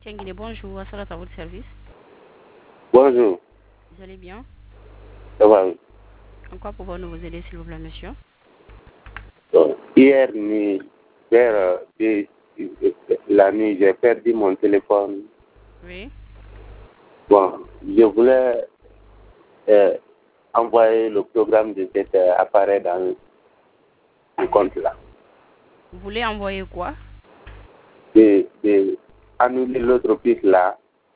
Tienguine, bonjour, Assalat à votre service. Bonjour, Vous allez bien? ça va, oui. En quoi pouvons-nous vous aider, s'il vous plaît, monsieur? Donc, hier, vers la nuit, j'ai perdu mon téléphone. Oui. Bon, je voulais envoyer le programme de cet appareil dans le compte là. Vous voulez envoyer quoi? De annuler l'autre piste là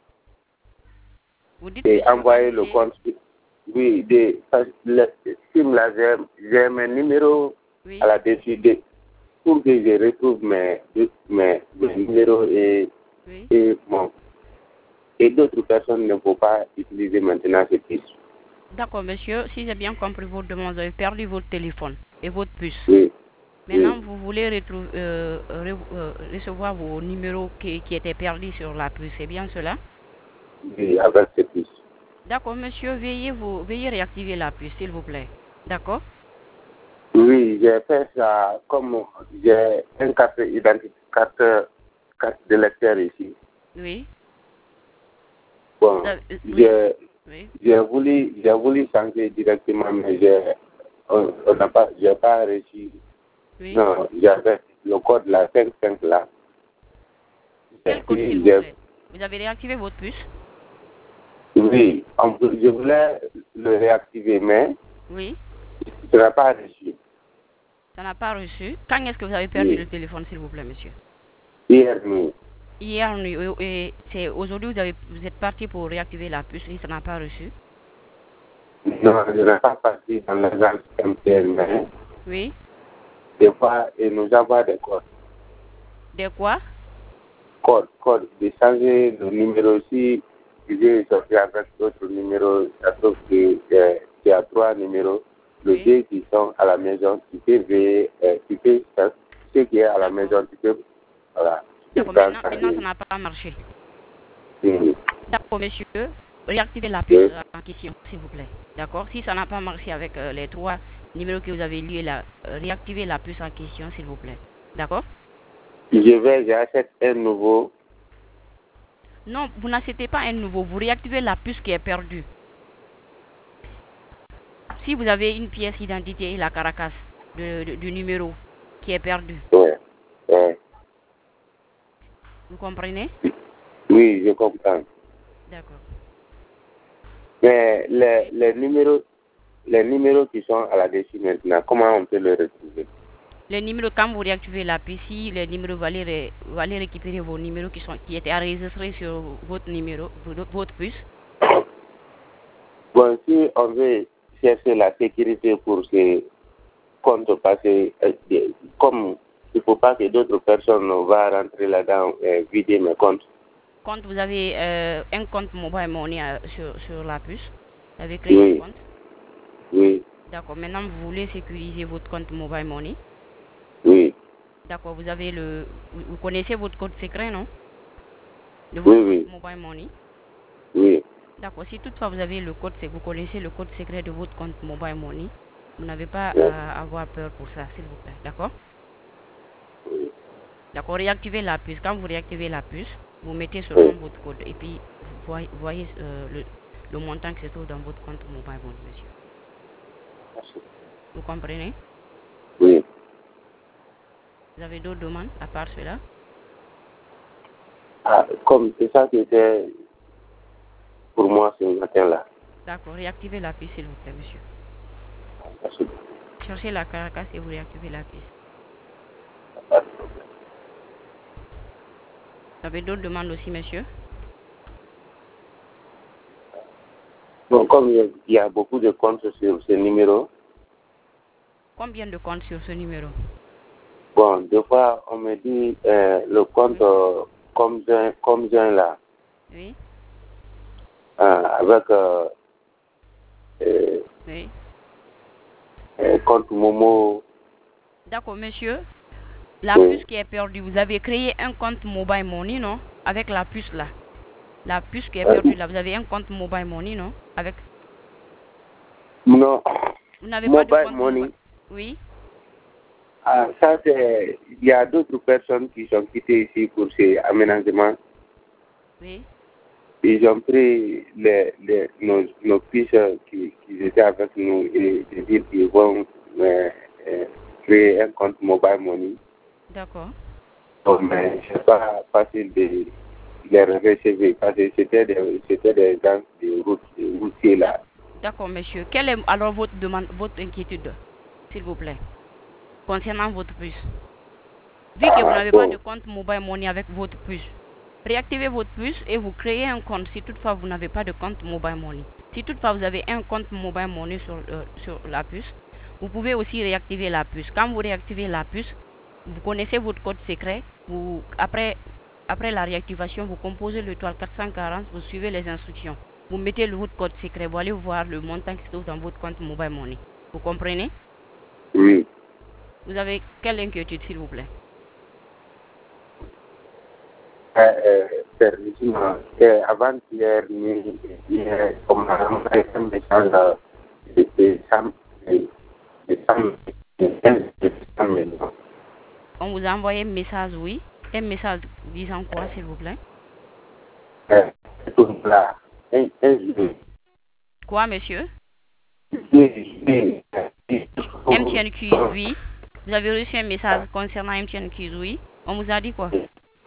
Vous dites et puce envoyer le localisée? compte. Oui, le SIM là, j'ai mes numéros Oui. à la dessus pour que je retrouve mes numéros et Oui. et d'autres personnes ne vont pas utiliser maintenant ce puce. D'accord, monsieur. Si j'ai bien compris votre demande, vous avez perdu votre téléphone et votre puce. Oui, Maintenant, oui, vous voulez recevoir vos numéros qui étaient perdus sur la puce. C'est bien cela? oui, avec ce puce. D'accord, monsieur. Veuillez réactiver la puce, s'il vous plaît. D'accord? Oui, j'ai fait ça comme j'ai un carte d'identité, carte de lecteur ici. Oui. Bon, Oui. Oui. j'ai voulu changer directement, mais j'ai pas réussi. Oui. Non, j'avais le code là, 55 là. Quel code, s'il vous J'ai- plaît? Vous avez réactivé votre puce? Oui, je voulais le réactiver, mais Oui. je n'ai pas reçu. Ça n'a pas reçu. Quand est-ce que vous avez perdu Oui, le téléphone, s'il vous plaît, monsieur? hier nuit. Hier nuit. Et c'est aujourd'hui vous êtes parti pour réactiver la puce et ça n'a pas reçu. Non, je n'ai pas parti dans l'agence MTN, mais Oui. des fois, et nous avons des codes. De quoi? Code, de changer le numéro. Si tu veux sortir avec d'autres numéros, ça trouve que tu as 3 numéros. Les Oui. 2 qui sont à la maison, tu peux veiller, ce qui est à la D'accord. maison, tu peux, voilà, tu peux D'accord. prendre Maintenant, ça n'a pas marché. oui, D'accord, monsieur. Réactivez la puce oui. en question, s'il vous plaît. D'accord? Si ça n'a pas marché avec les 3 numéros que vous avez liés là, réactivez la puce en question, s'il vous plaît. D'accord? J'achète un nouveau. Non, vous n'achetez pas un nouveau. Vous réactivez la puce qui est perdue. Si vous avez une pièce d'identité et la caracasse du numéro qui est perdu, Ouais, ouais. vous comprenez? Oui, je comprends. D'accord. Mais Oui. les numéros qui sont à la dessus maintenant, comment on peut les retrouver? Les numéros, quand vous réactivez la PC, les numéros, vous allez récupérer vos numéros qui étaient enregistrés sur votre numéro, votre puce. Bon, si on veut chercher la sécurité pour ces comptes passés, comme il ne faut pas que d'autres personnes vont rentrer là-dedans et vider mes comptes. Quand vous avez un compte mobile money sur la puce, vous avez créé un Oui, compte. oui, D'accord. Maintenant, vous voulez sécuriser votre compte mobile money. oui, D'accord. Vous connaissez votre code secret, non? De oui, votre compte oui, mobile money. oui. D'accord. Si toutefois vous connaissez le code secret de votre compte mobile money, vous n'avez pas Oui. à avoir peur pour ça, s'il vous plaît. D'accord? D'accord. Réactivez la puce. Quand vous réactivez la puce, vous mettez seulement Oui. votre code et puis vous voyez le montant qui se trouve dans votre compte mobile money, monsieur. Vous comprenez? Oui. Vous avez d'autres demandes à part cela? Ah, comme c'est ça qui était pour moi ce matin-là. D'accord. Réactivez la puce, s'il vous plaît, monsieur. Merci. Cherchez la caracasse et vous réactivez la puce. Vous avez d'autres demandes aussi, monsieur? Bon, comme il y a beaucoup de comptes sur ce numéro, Combien de comptes sur ce numéro? bon, des fois, on me dit le compte Oui. comme un là, Oui. avec euh, Oui. compte Momo. D'accord, monsieur. La Oui. puce qui est perdue, vous avez créé un compte mobile money, non? Avec la puce là. La puce qui est Euh, perdue là, vous avez un compte mobile money, non? Avec. non, Vous n'avez pas de mobile compte mobile. money. Oui. Ah, ça, c'est. Il y a d'autres personnes qui sont quittées ici pour ces aménagements. Oui. Ils ont pris nos fiches qui étaient avec nous et de dire qu'ils vont créer un compte mobile money. D'accord. Donc, mais c'est pas facile de les recevoir parce que c'était des gens de routiers là. D'accord, monsieur. Quelle est alors votre demande, votre inquiétude, s'il vous plaît, concernant votre puce? Vu que vous n'avez pas de compte mobile money avec votre puce, réactivez votre puce et vous créez un compte si toutefois vous n'avez pas de compte mobile money. Si toutefois vous avez un compte mobile money sur la puce, vous pouvez aussi réactiver la puce. Quand vous réactivez la puce, vous connaissez votre code secret. Après la réactivation, vous composez l'étoile 440, vous suivez les instructions. Vous mettez votre code secret, vous allez voir le montant qui se trouve dans votre compte mobile money. Vous comprenez? Oui. Vous avez quelle inquiétude, s'il vous plaît? Sérieusement, avant-hier, on m'a envoyé un message de 100 millions. On vous a envoyé un message, oui. Un message disant quoi, s'il vous plaît? Tout là, Quoi, monsieur? oui. MTN Quiz, oui. Vous avez reçu un message concernant MTN Quiz, oui. On vous a dit quoi?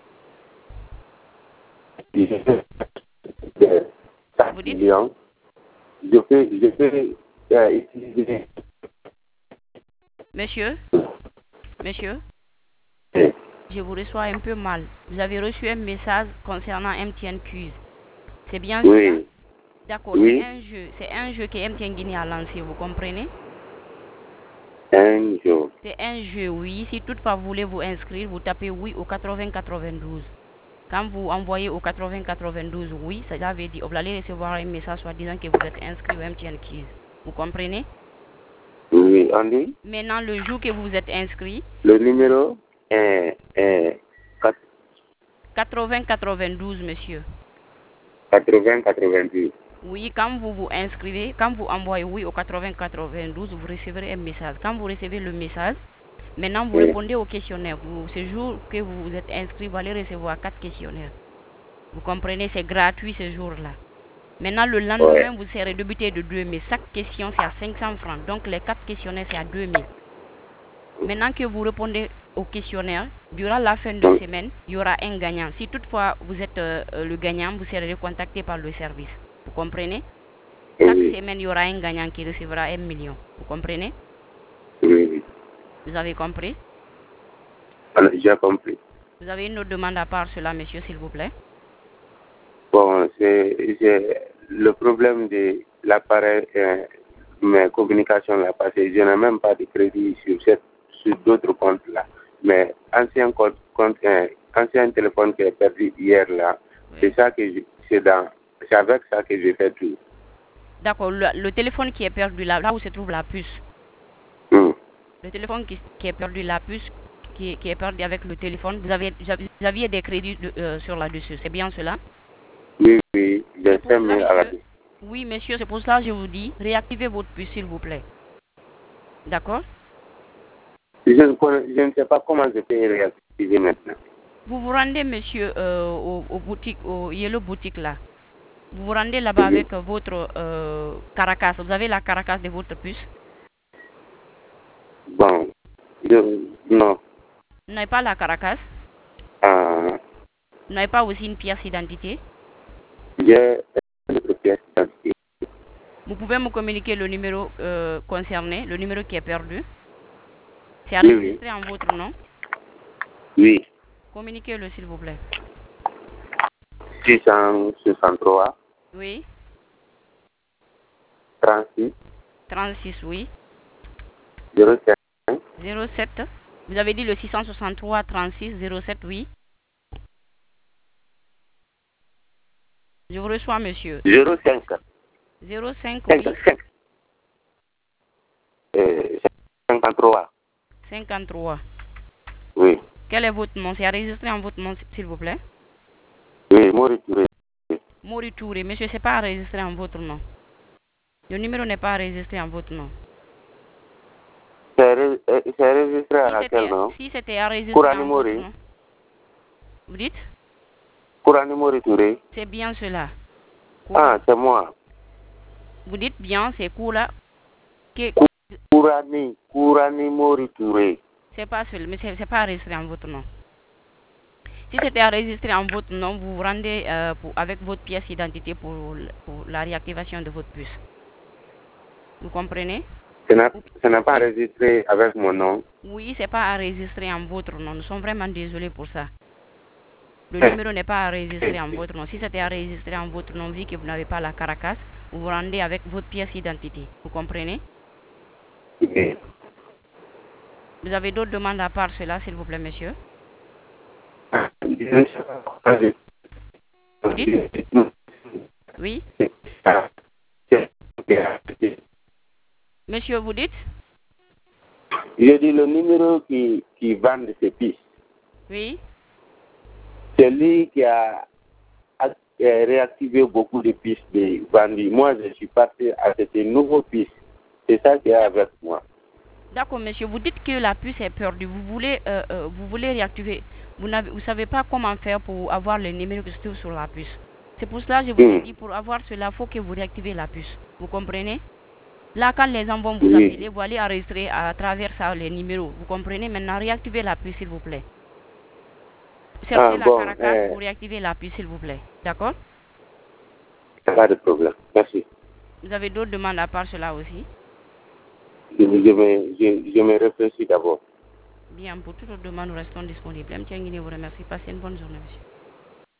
Vous dites? Je peux utiliser. Monsieur, je vous reçois un peu mal. Vous avez reçu un message concernant MTN Quiz. C'est bien cela? Oui. D'accord, Oui. c'est un jeu que MTN Guinée a lancé, vous comprenez? Un jour. C'est un jeu, oui. Si toutefois vous voulez vous inscrire, vous tapez oui au 8092. Quand vous envoyez au 8092 oui, cela veut dire vous allez recevoir un message soit disant que vous êtes inscrit au MTN Quiz. Vous comprenez? Oui, on dit. Maintenant, le jour que vous êtes inscrit, Le numéro est 8092, monsieur. 80-90. Oui, quand vous vous inscrivez, quand vous envoyez oui au 8092, vous recevrez un message. Quand vous recevez le message, maintenant vous répondez au questionnaire. Ce jour que vous vous êtes inscrit, vous allez recevoir 4 questionnaires. Vous comprenez, c'est gratuit ce jour-là. Maintenant, le lendemain, vous serez débuté de 2000. Chaque question, c'est à 500 francs. Donc, les 4 questionnaires, c'est à 2000. Maintenant que vous répondez au questionnaire, durant la fin de semaine, il y aura un gagnant. Si toutefois vous êtes le gagnant, vous serez contacté par le service. Vous comprenez? Chaque semaine, il y aura un gagnant qui recevra 1 million. Vous comprenez? Oui. Vous avez compris? J'ai compris. Vous avez une autre demande à part cela, monsieur, s'il vous plaît? Bon, c'est le problème de l'appareil, mes communications là, parce que je n'ai même pas de crédit sur d'autres comptes là. Mais ancien ancien téléphone qui est perdu hier là, Oui. c'est avec ça que je fais tout. D'accord, le téléphone qui est perdu là où se trouve la puce. Le téléphone qui est perdu, la puce qui est perdu avec le téléphone, vous aviez des crédits sur là-dessus, c'est bien cela? Oui, j'ai 5 000 à la puce. Oui, monsieur, c'est pour cela que je vous dis, réactivez votre puce, s'il vous plaît. D'accord? Je ne sais pas comment je peux réactiver maintenant. Vous vous rendez, monsieur, au boutique, au Yellow Boutique là. Vous vous rendez là-bas avec votre caracas. Vous avez la caracas de votre puce? Bon, non. Vous n'avez pas la caracas? Vous n'avez pas aussi une pièce d'identité? J'ai une autre pièce d'identité. Vous pouvez me communiquer le numéro concerné, le numéro qui est perdu? C'est enregistré en votre nom? Oui. Communiquez-le, s'il vous plaît. 663. Oui. 36. 36, oui. 07. 07. Vous avez dit le 663 36 07, oui. Je vous reçois, monsieur. 05. 05, oui. 53. 53. Oui. Quel est votre nom? C'est enregistré en votre nom, s'il vous plaît? Oui, Mori Touré. Mori Touré. Monsieur, c'est pas enregistré en votre nom. Le numéro n'est pas enregistré en votre nom. C'est enregistré à quel nom? Si c'était enregistré Kourani en votre Mori. nom. Vous dites? Kourani Mori Touré. C'est bien cela. Ah, c'est moi. Vous dites bien, c'est Koura. Kourani Mori Touré. C'est pas celui, mais c'est pas enregistré en votre nom. Si c'était enregistré en votre nom, vous vous rendez avec votre pièce d'identité pour la réactivation de votre puce. Vous comprenez? Ça n'a pas enregistré avec mon nom. Oui, c'est pas enregistré en votre nom. Nous sommes vraiment désolés pour ça. Le numéro n'est pas enregistré en votre nom. Si c'était enregistré en votre nom, vu que vous n'avez pas la Caracas, vous vous rendez avec votre pièce d'identité. Vous comprenez? Oui. Vous avez d'autres demandes à part cela, s'il vous plaît, monsieur? Vous dites? Oui? Monsieur, vous dites? J'ai dit le numéro qui vend ces pistes. Oui? C'est lui qui a réactivé beaucoup de pistes de vendus. Moi, je suis passé à cette nouvelle piste. C'est ça qui est avec moi. D'accord, monsieur. Vous dites que la puce est perdue. Vous voulez réactiver. Vous ne savez pas comment faire pour avoir le numéro qui se trouve sur la puce. C'est pour cela que je vous ai dit, pour avoir cela, il faut que vous réactivez la puce. Vous comprenez? Là, quand les gens vont vous appeler, vous allez enregistrer à travers ça les numéros. Vous comprenez? Maintenant, réactivez la puce, s'il vous plaît. Cherchez la Caracas pour réactiver la puce, s'il vous plaît. D'accord? Pas de problème. Merci. Vous avez d'autres demandes à part cela aussi? Je me réfléchis d'abord. Bien, pour toutes les demandes, nous restons disponibles. M. Tiangini vous remercie. Passez une bonne journée, monsieur.